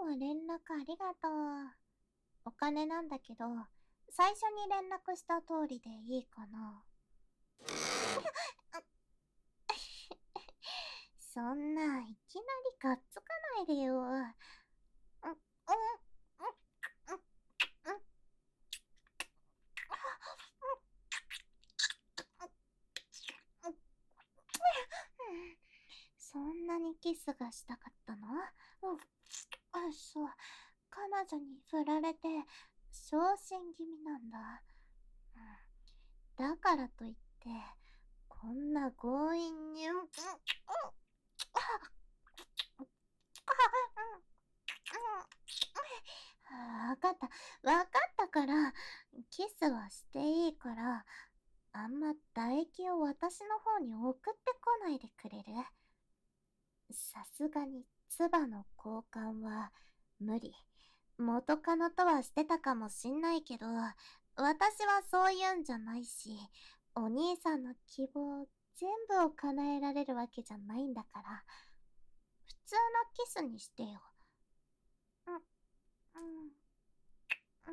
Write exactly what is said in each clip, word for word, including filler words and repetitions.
も連絡ありがとう。お金なんだけど、最初に連絡した通りでいいかな。そんな、いきなりがっつかないでよ。うん、うん、うん、うん、そんなにキスがしたかったの？うん、あ、そう。彼女に振られて、昇進気味なんだ。うん、だからといって、こんな強引に、うん、うん、うん、わかった。わかったから、キスはしていいから、あんま唾液を私の方に送ってこないでくれる？さすがに、唾の交換は無理。元カノとはしてたかもしんないけど、私はそういうんじゃないし、お兄さんの希望全部を叶えられるわけじゃないんだから、普通のキスにしてよ。うん、うん、うん、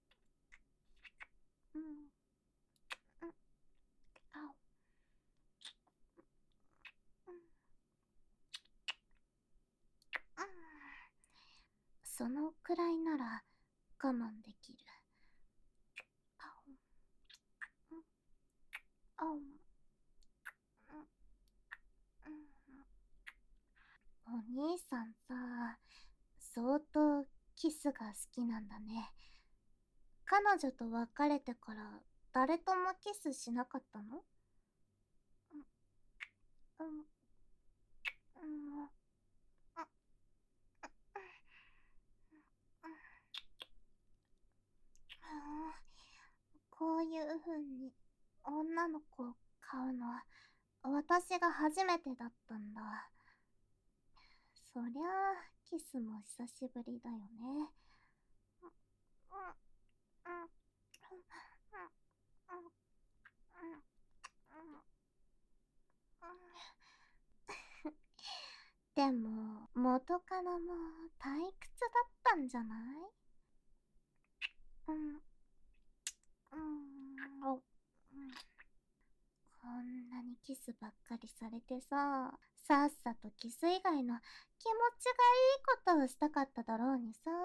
うん、うん、あお、うん、うん。そのくらいなら我慢できる。あお、うん、あお、うん、うん。お兄さんさ、相当キスが好きなんだね。彼女と別れてから誰ともキスしなかったの？うん、うん、うん、うん、こういう風に女の子を買うのは私が初めてだったんだ。そりゃあ、キスも久しぶりだよね。でも、元カノも退屈だったんじゃない？うん、うん、お、うん。こんなにキスばっかりされてさ、さっさとキス以外の気持ちがいいことをしたかっただろうにさ。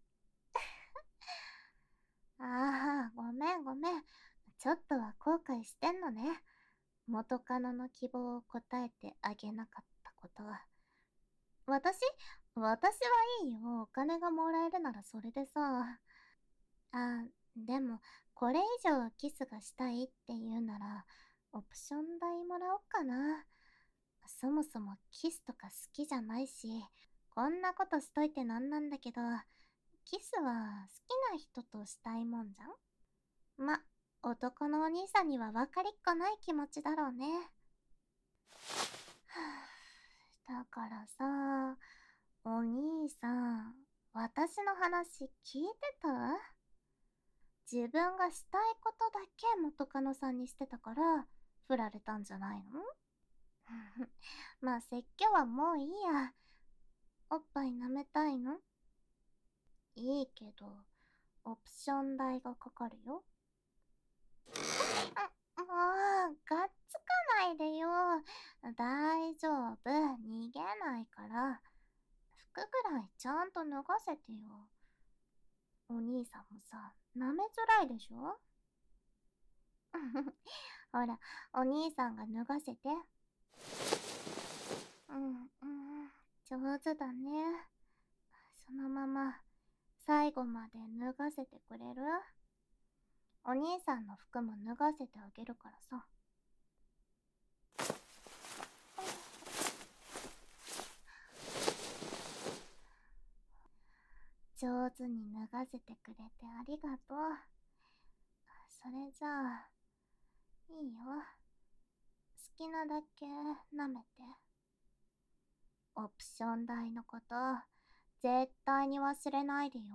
ああ、ごめんごめん。ちょっとは後悔してんのね。元カノの希望を答えてあげなかったことは。私私はいいよ。お金がもらえるならそれでさ。あ、でも、これ以上キスがしたいって言うなら、オプション代もらおうかな。そもそもキスとか好きじゃないし、こんなことしといてなんなんだけど、キスは好きな人としたいもんじゃん？ま、男のお兄さんには分かりっこない気持ちだろうね。だからさ、お兄さん、私の話聞いてた？自分がしたいことだけ元カノさんにしてたから、振られたんじゃないの？まあ、説教はもういいや。おっぱい舐めたいの？いいけど、オプション代がかかるよ。もう、がっつかないでよ。大丈夫、逃げないから。服ぐらいちゃんと脱がせてよ。お兄さんもさ、舐めづらいでしょ？ほら、お兄さんが脱がせて。うん、うん、上手だね。そのまま、最後まで脱がせてくれる？お兄さんの服も脱がせてあげるからさ。上手に脱がせてくれてありがとう。それじゃあ、いいよ。好きなだけ舐めて。オプション代のこと、絶対に忘れないでよ。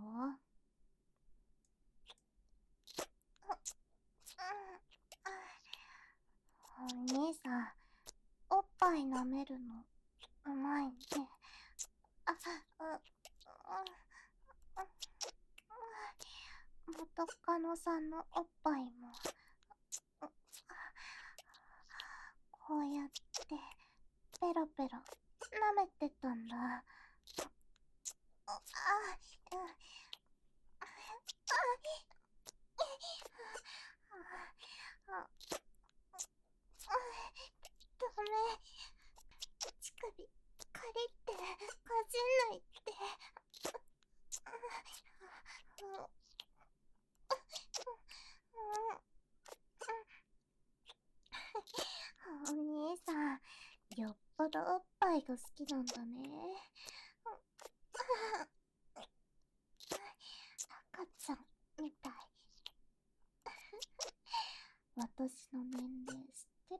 お兄さん、おっぱい舐めるの、うまいね。あ、う、 カノさんのおっぱいも、こうやってペロペロ舐めてたんだ。ああ、うん、ああ、ダメ。乳首カリってかじんないって。お兄さん、よっぽどおっぱいが好きなんだね。赤ちゃんみたい。私の年齢知ってる？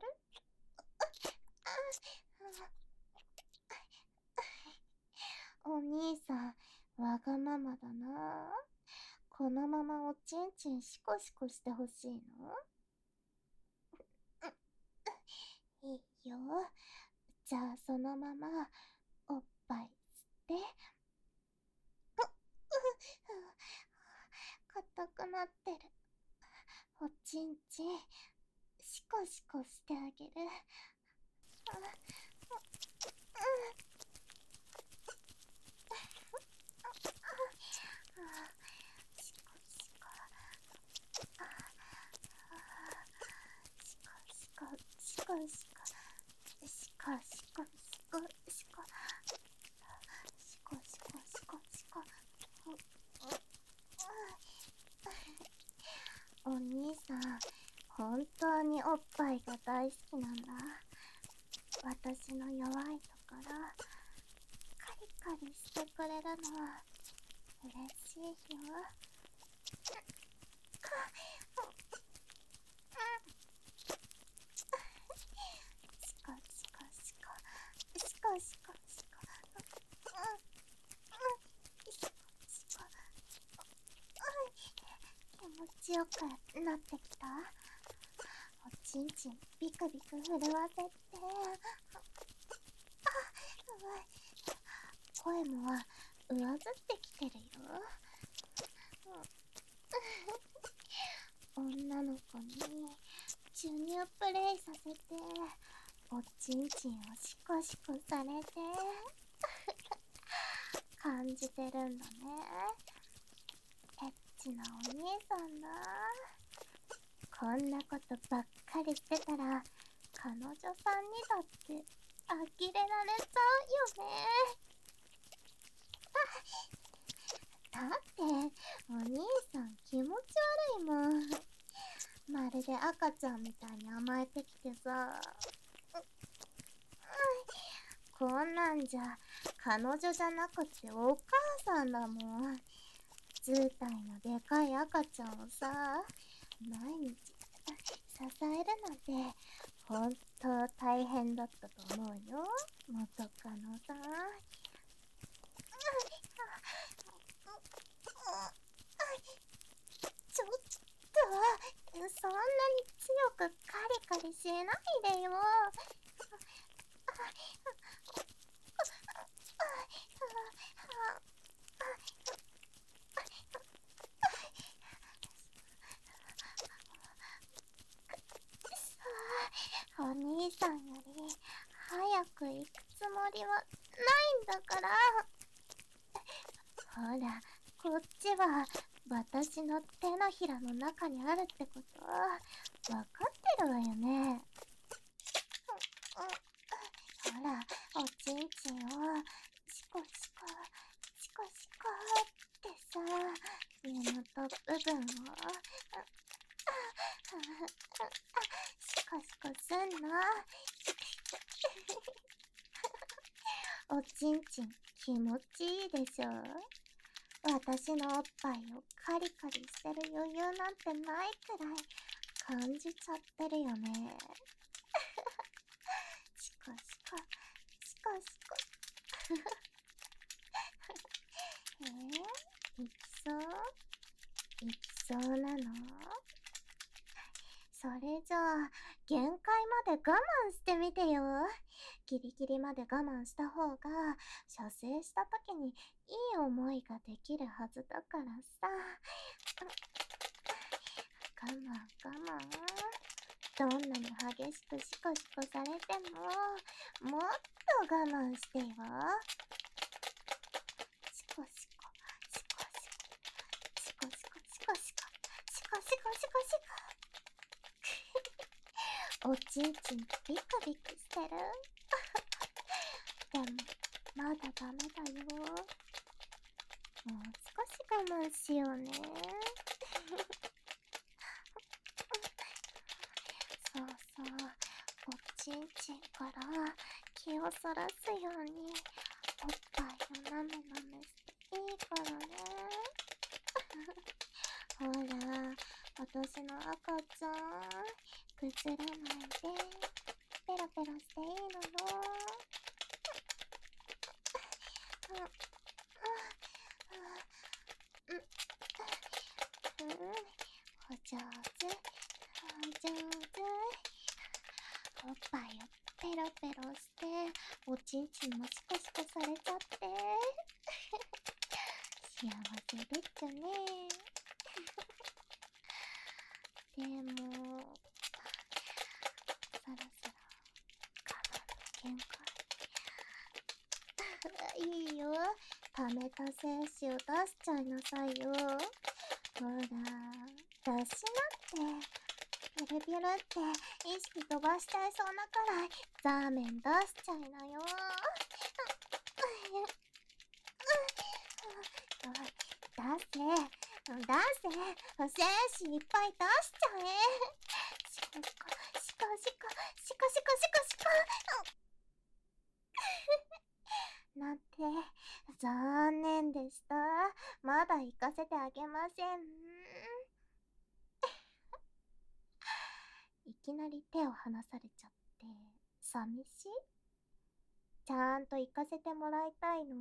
お兄さん、わがままだな。このままおちんちんシコシコしてほしいの？いいよ。じゃあそのままおっぱい吸って。硬くなってる。おちんちんシコシコしてあげる。シコシコシコシコシコシコシコシコシコシコシコシコシコシコ。お兄さん、本当におっぱいが大好きなんだ。私の弱いところカリカリしてくれるのは嬉しいよ。シコシコシコシコシコシコ、シコ気持ちよくなってきた？おちんちんビクビク震わせて。声も上ずってきてるよ。女の子に授乳プレイさせておちんちんをシコシコされて感じてるんだね。エッチなお兄さんだ。こんなことばっかりしてたら彼女さんにだって呆れられちゃうよね。だってお兄さん気持ち悪いもん。まるで赤ちゃんみたいに甘えてきてさ。こんなんじゃ彼女じゃなくてお母さんだもん。図体のでかい赤ちゃんをさ、毎日支えるなんて本当大変だったと思うよ、元カノさん。ちょっと、そんなに強くカリカリしないでよ。お兄さんより早く行くつもりはないんだから。ほら、こっちは私の手のひらの中にあるってことわかってるわよね。ほら、おちんちんをシコシコシコシコってさ、根元部分をシコシコすんの。おちんちん気持ちいいでしょ。私のおっぱいをカリカリしてる余裕なんてないくらい感じちゃってるよね。シコシコシコシコえー、いきそういきそうなの？それじゃあ限界まで我慢してみてよ。ギリギリまで我慢した方が射精した時にいい思いができるはずだからさ。 我慢我慢。どんなに激しくシコシコされても、もっと我慢してよ。シコシコ、シコシコ、シコシコ、シコシコ、シコシコシコシコ。おちんちんビクビクしてる。でも、まだダメだよ。もう少し我慢しようね。そうそう、おちんちんから気をそらすようにおっぱいをなめなめしていいからね。ほら、私の赤ちゃん、崩れないでペロペロしていいのよ。うんうんうん、お上手、お上手。おっぱいをペロペロして、おちんちんもシコシコされちゃって。幸せでっちゃね。でも、そろそろ我慢の限界。いいよ、溜めた精子を出しちゃいなさいよ。ほら、出しなって。ピュルピュルって意識飛ばしちゃいそうなくらいザーメン出しちゃいなよ。出せ、出せ、精子いっぱい出しちゃえ。シコシコ、シコシコ、シコシコ、シコシコシコ。なんて、残念でした。まだ行かせてあげません。いきなり手を離されちゃって寂しい？ちゃんと行かせてもらいたいの？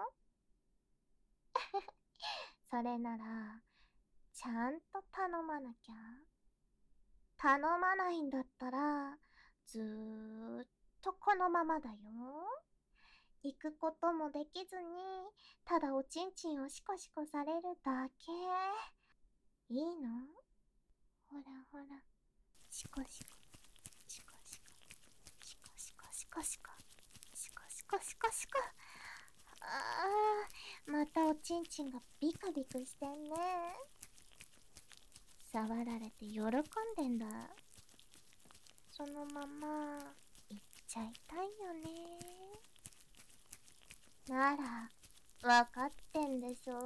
それならちゃんと頼まなきゃ。頼まないんだったらずーっとこのままだよ。行くこともできずにただおちんちんをシコシコされるだけ。いいの？ほらほら、シコシコシコシコシコシコシコシコシコシコシコシコ。あー、またおちんちんがビクビクしてんね。触られて喜んでんだ。そのまま行っちゃいたいよね。ならわかってんでしょ。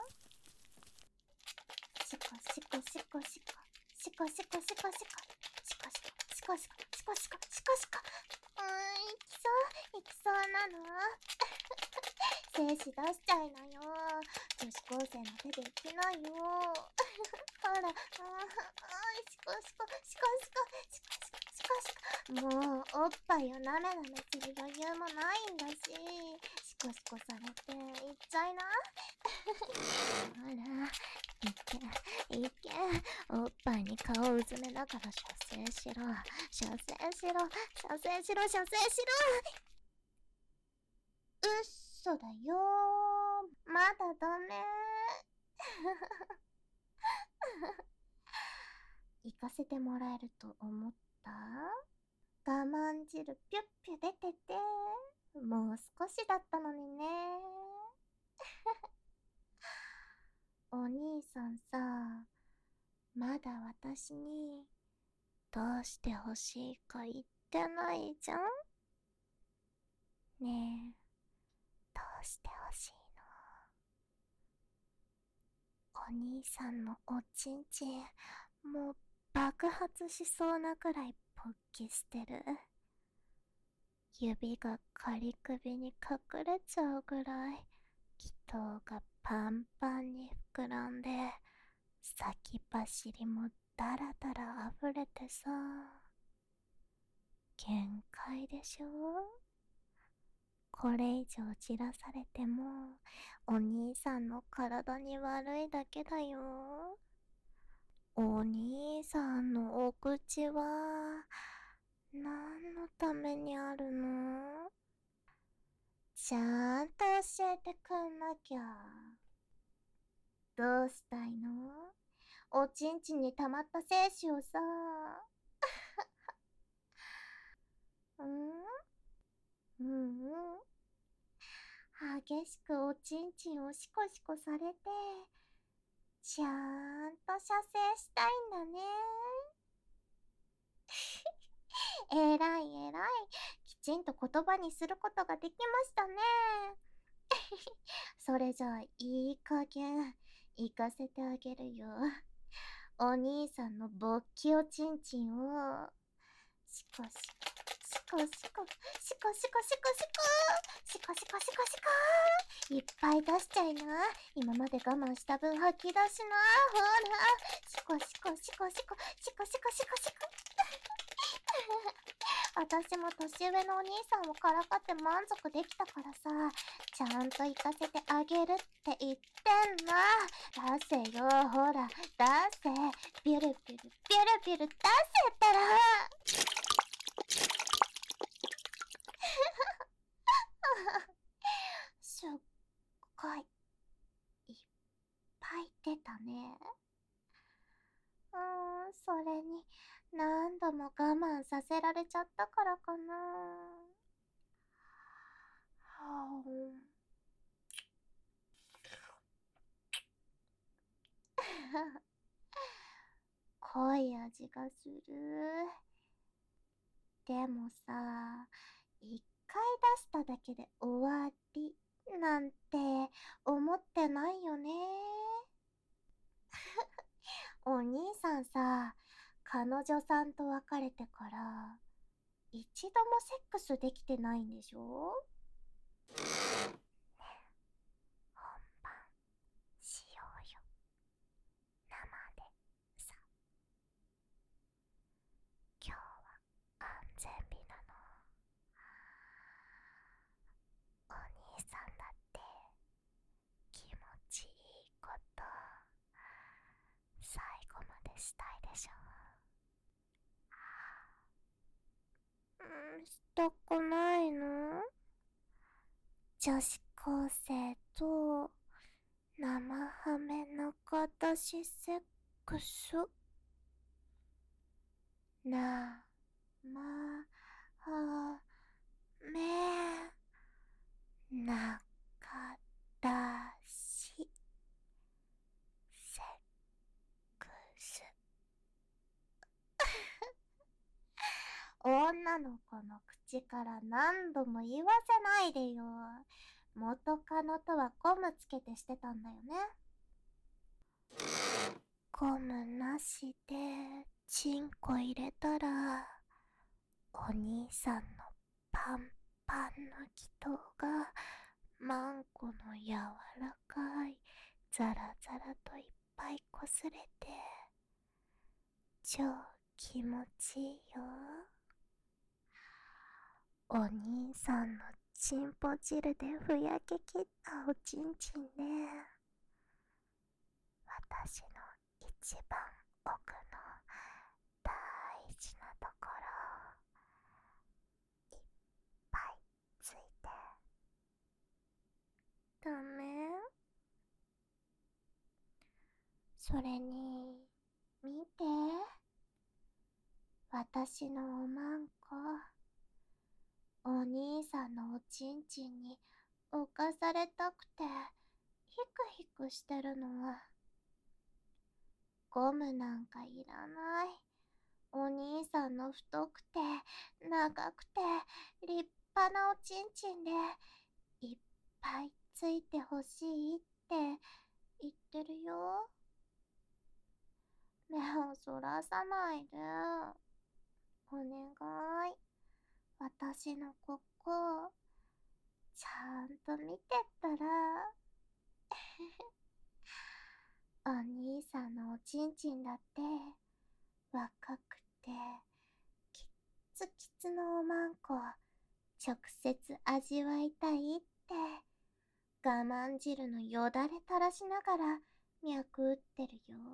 シコシコシコシコシコシコシコシコシコシコシコシコシコシコシコシコシコ。うーん、行きそう行きそうなの。精子出しちゃいなよ。女子高生の手で行きなよ。ほら、うん、シコシコシコシコシコシコシコシコ。もうおっぱいをなめなめする余裕もないんだし、シコシコされていっちゃいな。ほら、いけいけ、おっぱいに顔をうずめながら射精しろ、射精しろ、射精しろ、射精しろ。うっそだよー、まだダメ。行かせてもらえると思った？我慢汁ピュッピュ出てて、もう少しだったのにね。お兄さんさ、まだ私にどうしてほしいか言ってないじゃん。ねえ、どうしてほしいの？お兄さんのおちんちんもう爆発しそうなくらい勃起してる。指が仮首に隠れちゃうぐらい気筒がパンパンに膨らんで、先走りもダラダラ溢れてさ、限界でしょ。これ以上じらされてもお兄さんの体に悪いだけだよ。お兄さんのお口は何のためにあるの？ちゃんと教えてくんなきゃ。どうしたいの？ おちんちんに溜まった精子をさ。うんうんうん。激しくおちんちんをシコシコされて、ちゃんと射精したいんだね。えらいえらい。きちんと言葉にすることができましたね。それじゃあ、いい加減、行かせてあげるよ。お兄さんの勃起おちんちんを、シコシコ、シコシコ、シコシコシコシコシコ、シコシコシコシコ、いっぱい出しちゃいな。今まで我慢した分吐き出しな。ほら、シコシコシコシコ、シコシコシコシコ。私も年上のお兄さんをからかって満足できたからさ、ちゃんと行かせてあげるって言ってんの。出せよ、ほら、出せ。ビュルビュル、ビュルビュル出せったら。すっごい、いっぱい出たね。うーん、それに、何度も我慢させられちゃったからかな。はぁ。濃い味がする。でもさ、一回出しただけで終わりなんて思ってないよね。お兄さんさ、彼女さんと別れてから一度もセックスできてないんでしょ？本番しようよ。生でさ。今日は安全日なの。お兄さんだって気持ちいいこと最後までしたいでしょ。うん、したくないの？女子高生と生ハメ中出しセックス。なまはめ中出しセックス。女の子の口から何度も言わせないでよ。元カノとはゴムつけてしてたんだよね。ゴムなしでチンコ入れたら、お兄さんのパンパンの気筒がマンコの柔らかいザラザラといっぱいこすれて超気持ちいいよ。お兄さんのチンポ汁でふやけきったおちんちんね。私の一番奥の大事なところいっぱいついて。ダメ？それに見て、私のおまんこ、お兄さんのおちんちんに浮かされたくてヒクヒクしてるの。ゴムなんかいらない。お兄さんの太くて長くて立派なおちんちんでいっぱいついてほしいって言ってるよ。目をそらさないで。お願い。私のここ、ちゃんと見てったら。お兄さんのおちんちんだって、若くて、きっつきつのおまんこ、直接味わいたいって、我慢汁のよだれ垂らしながら脈打ってるよ。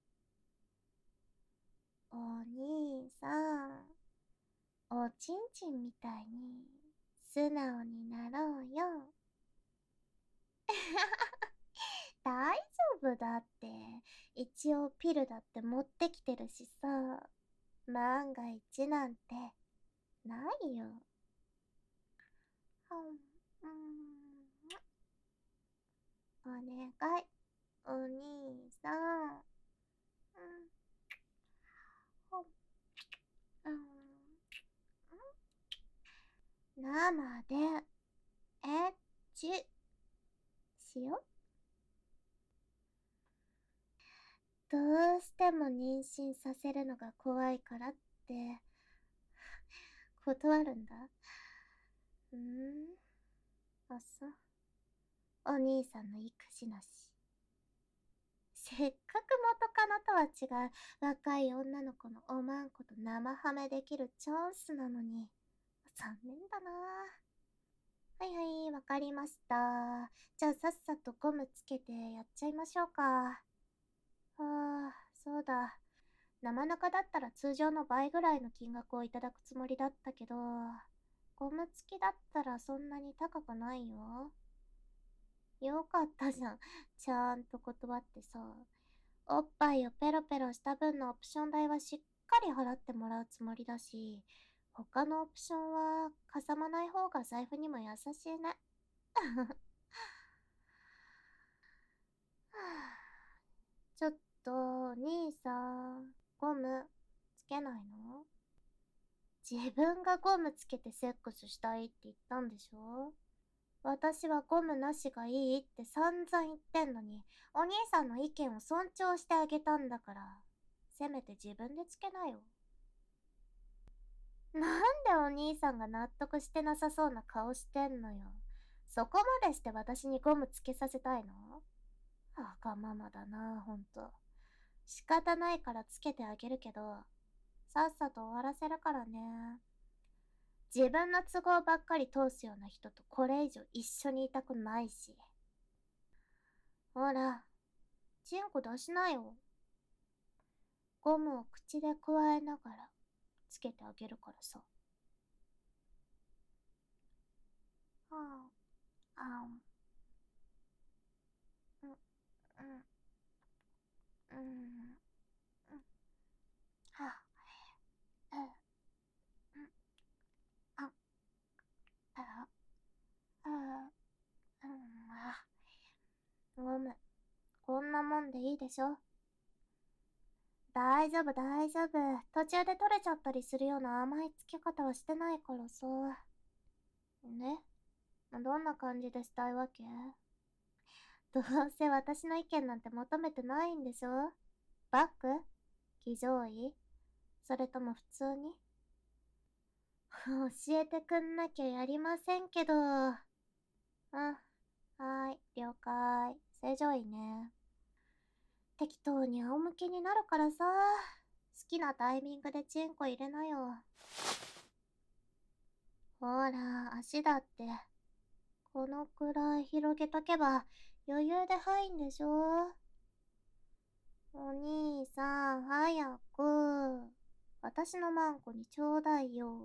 お兄さん、おちんちんみたいに素直になろうよ。大丈夫だって。 一応ピルだって持ってきてるしさ、万が一なんてないよ。うん、お願い、お兄さん。うん、うん、生でエッチしよ。どうしても妊娠させるのが怖いからって断るんだ。うーん、あ、そう。お兄さんの育児なし。せっかく元カノとは違う若い女の子のおまんこと生ハメできるチャンスなのに。残念だな。はいはい、わかりました。じゃあさっさとゴムつけてやっちゃいましょうか。はあ、そうだ。生中だったら通常の倍ぐらいの金額をいただくつもりだったけど、ゴム付きだったらそんなに高くないよ。よかったじゃん。ちゃんと断ってさ。おっぱいをペロペロした分のオプション代はしっかり払ってもらうつもりだし、他のオプションはかさまない方が財布にも優しいね。ちょっと、兄さん、ゴムつけないの？自分がゴムつけてセックスしたいって言ったんでしょ？私はゴムなしがいいって散々言ってんのに、お兄さんの意見を尊重してあげたんだから、せめて自分でつけなよ。なんでお兄さんが納得してなさそうな顔してんのよ。そこまでして私にゴムつけさせたいの？わがままだな、ほんと。仕方ないからつけてあげるけど、さっさと終わらせるからね。自分の都合ばっかり通すような人とこれ以上一緒にいたくないし。ほら、チンコ出しなよ。ゴムを口でくわえながらつけてあげるからさ。はあ、あん、うん、うん、うん、うん、はあ、え、うん、あ、あ、あ、うん、あ、ゴム、こんなもんでいいでしょ？大丈夫、大丈夫。途中で取れちゃったりするような甘いつけ方はしてないからさ。ね？どんな感じでしたいわけ？どうせ私の意見なんて求めてないんでしょ？バック？騎乗位？それとも普通に？教えてくんなきゃやりませんけど。うん。はーい、了解。正常位ね。適当に仰向けになるからさ。好きなタイミングでチンコ入れなよ。ほら、足だって。このくらい広げとけば余裕で入んでしょ？お兄さん、早く。私のマンコにちょうだいよ。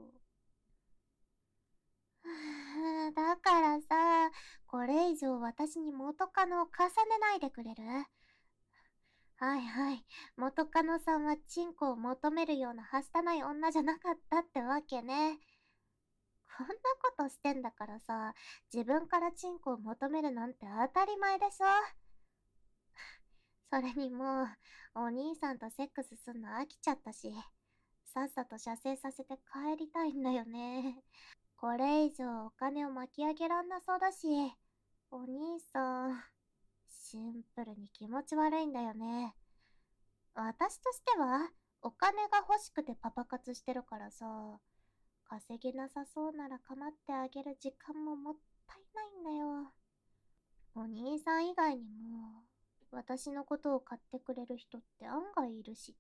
だからさ、これ以上私に元カノを重ねないでくれる？はいはい。元カノさんはチンコを求めるようなはしたない女じゃなかったってわけね。こんなことしてんだからさ、自分からチンコを求めるなんて当たり前でしょ？それにもう、お兄さんとセックスすんの飽きちゃったし、さっさと射精させて帰りたいんだよね。これ以上お金を巻き上げらんなそうだし、お兄さん、シンプルに気持ち悪いんだよね。私としては、お金が欲しくてパパ活してるからさ、稼げなさそうなら構ってあげる時間ももったいないんだよ。お兄さん以外にも、私のことを買ってくれる人って案外いるし。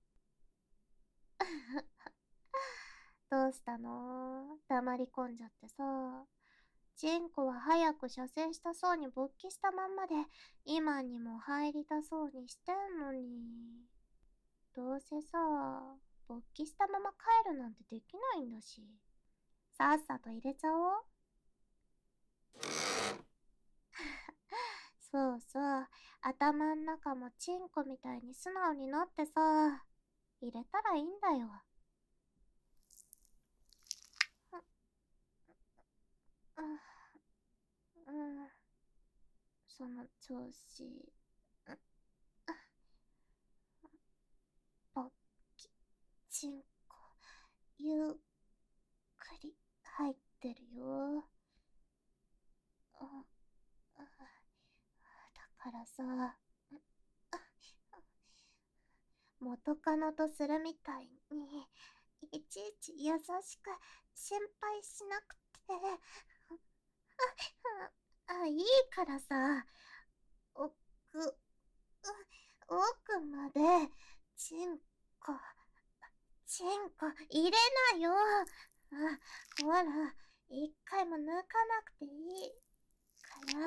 どうしたの？黙り込んじゃってさ。チンコは早く射精したそうに勃起したまんまで、今にも入りたそうにしてんのに。どうせさ、勃起したまま帰るなんてできないんだし。さっさと入れちゃおう。そうそう。 頭ん中もチンコみたいに素直になってさ、入れたらいいんだよ。うん、うん、その調子。ポッキ、チンコ、ゆっくり入ってるよ。あ、あ、だからさ、元カノとするみたいに、いちいち優しく心配しなくて、あ、あ、いいからさ、奥、奥まで、チンコ、チンコ入れなよ。あ、ほら、一回も抜かなくていいから。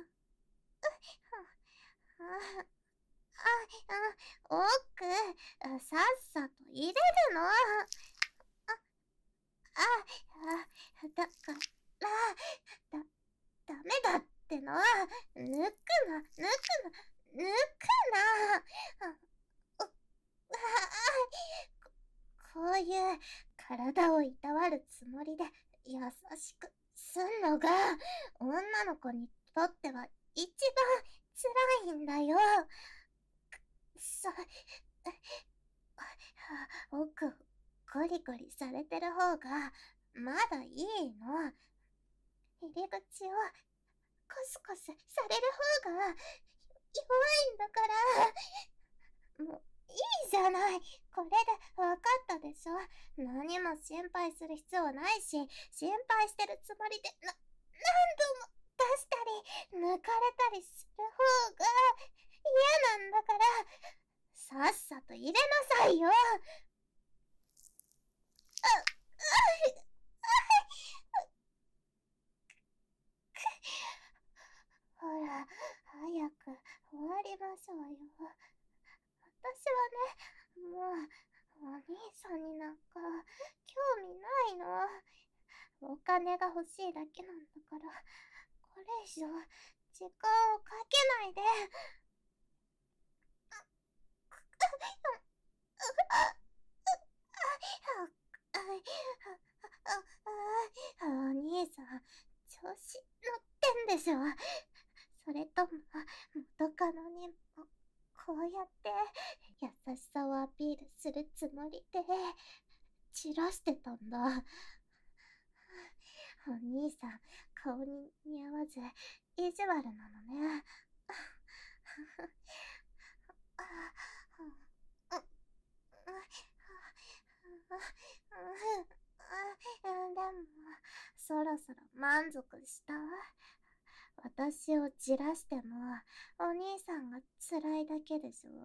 あ、あ、奥、さっさと入れるの。あ、あ、だから、だ、ダメだっての。抜くな、抜くな、抜くな。あ、こういう体をいたわるつもりで優しくすんのが女の子にとっては一番辛いんだよ。さ、奥、ゴリゴリされてる方がまだいいの。入り口をコスコスされる方が弱いんだから。もういいじゃない。これでわかったでしょ。何も心配する必要ないし、心配してるつもりでな、何度も出したり、抜かれたりする方が嫌なんだから、さっさと入れなさいよ。ほら、早く終わりましょうよ。私はね、もう、お兄さんになんか、興味ないの。お金が欲しいだけなんだから、これ以上、時間をかけないで。お兄さん、調子乗ってんでしょ。それとも、元カノにも、こうやって優しさをアピールするつもりで散らしてたんだ。お兄さん、顔に似合わず意地悪なのね。でも、そろそろ満足したわ。私をじらしても、お兄さんが辛いだけでしょ。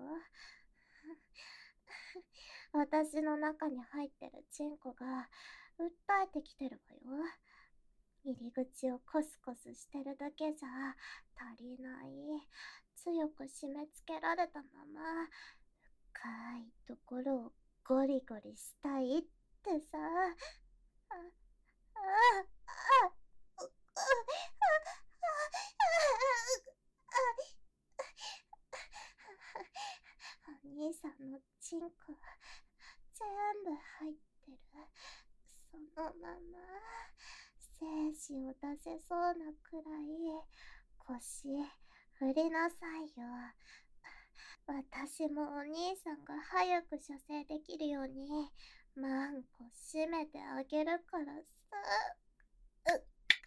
私の中に入ってるチンコが訴えてきてるわよ。入り口をコスコスしてるだけじゃ足りない。強く締め付けられたまま、深いところをゴリゴリしたいってさ。あ、あ、あ、あ、お兄さんのチンコ全部入ってる。そのまま精子を出せそうなくらい腰振りなさいよ。私もお兄さんが早く射精できるようにマンコ閉めてあげるからさ。う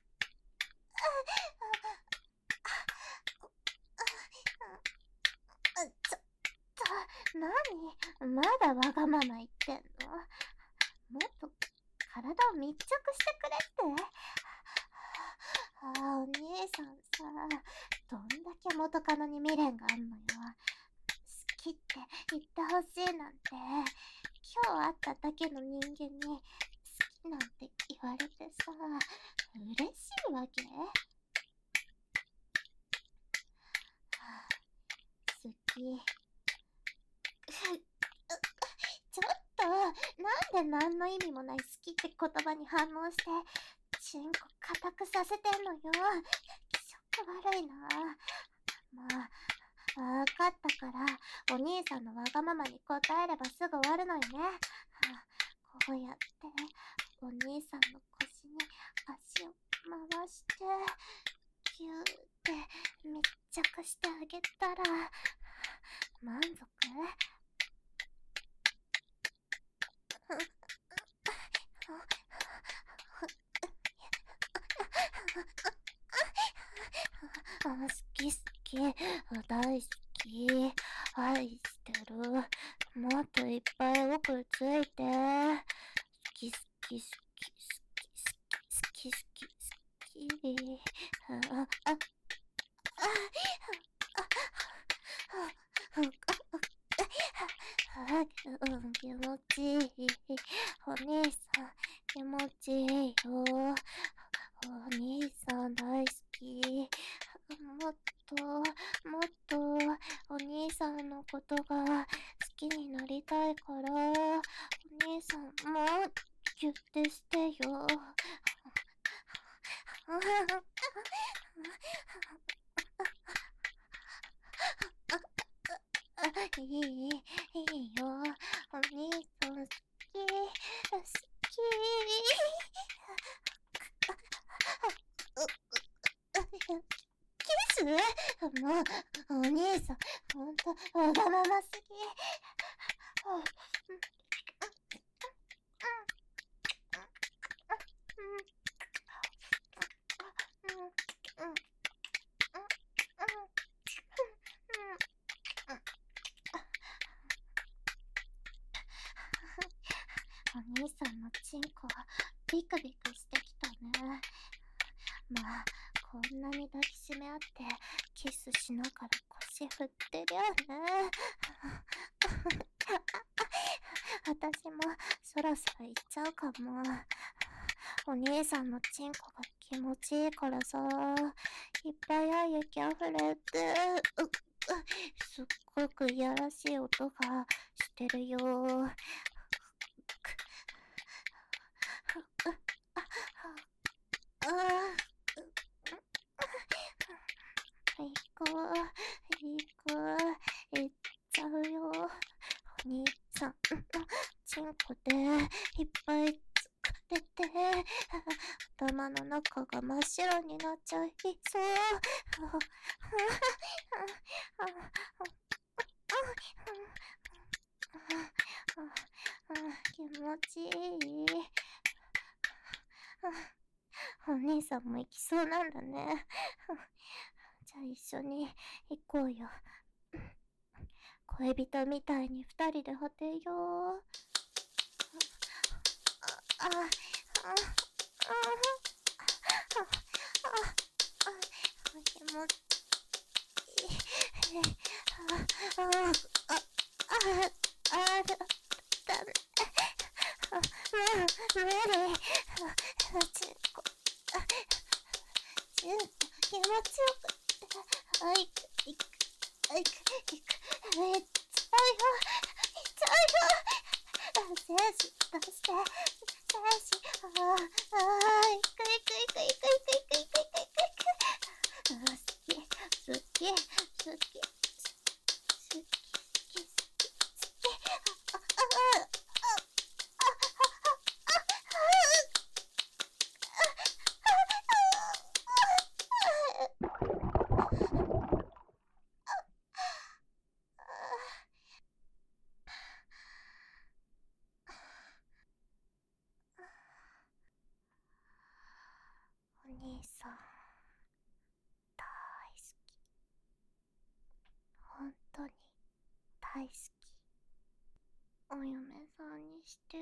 ちょっと、なにまだわがまま言ってんの。もっと体を密着してくれって。ああ、お兄さんさ、どんだけ元カノに未練があんのよ。好きって言ってほしいなんて、今日会っただけの人間に好きなんて言われてさ、嬉しいわけ？好き。ちょっと、なんで何の意味もない好きって言葉に反応して、チンコ固くさせてんのよ。気色悪いな。まあ、 からお兄さんのわがままに応えればすぐ終わるのよね。こうやってお兄さんの腰に足を回してギューって密着してあげたら満足？好き好き、大好き、愛してる。もっといっぱい奥ついて。好き好き好き好き好き好き好き好き。あああうん、気持ちいい。お兄さん気持ちいいよ。お兄さん大好き。もっともっとお兄さんのことが好きになりたいから、お兄さんもギュッてしてよ。いい、いいよ。お兄さん好き、好き。キス？もう、お兄さん、ほんと、わがまますぎ。お兄さんのチンコはビクビクしてきたね。まあ、こんなに抱きしめ合ってキスしながら腰振ってりゃね。私もそろそろ行っちゃうかも。お兄さんのチンコが気持ちいいからさ、いっぱい愛液あふれて、うっすっごくいやらしい音がしてるよ。行く、行く、行っちゃうよ。お兄さん、チンコでいっぱい疲れて、頭の中が真っ白になっちゃいそう。気持ちいい。お兄さんも行きそうなんだね。じゃあ一緒に行こうよ。恋人みたいに二人で果てよう。あ、あ、あ、あ、気持ちいい。あ、あ、あ、あ、あ、だ、だね。無理。ちんこ、ちんこ、気持ちよく。あいく、いく、あいく、いく、いっちゃうよ。いっちゃうよ。精子出して、精子、ああ、あいくいくいくいくいくいくいくいくいく。好き、好き、好き、好き、好き、好き、あ、あ、あ、お兄さん大好き、本当に大好き。お嫁さんにして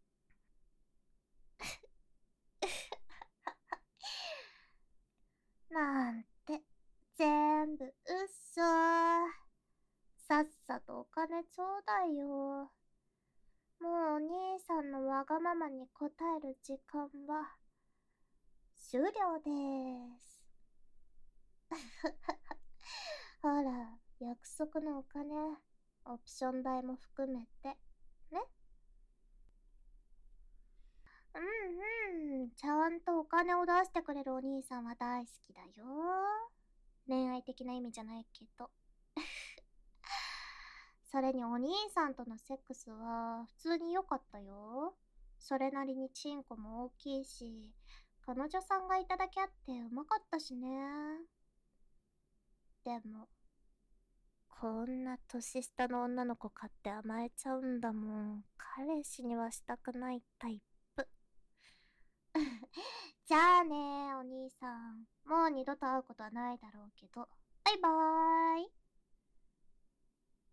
なんて全部嘘。さっさとお金ちょうだいよ。もうお兄さんのわがままに応える時間は終了でーす。ほら、約束のお金、オプション代も含めてね。うんうん、ちゃんとお金を出してくれるお兄さんは大好きだよ。恋愛的な意味じゃないけど。 それにお兄さんとのセックスは普通に良かったよ。それなりにチンコも大きいし、彼女さんがいただけあってうまかったしね。でも、こんな年下の女の子買って甘えちゃうんだもん。彼氏にはしたくないタイプ。じゃあね、お兄さん。もう二度と会うことはないだろうけど。バイバーイ。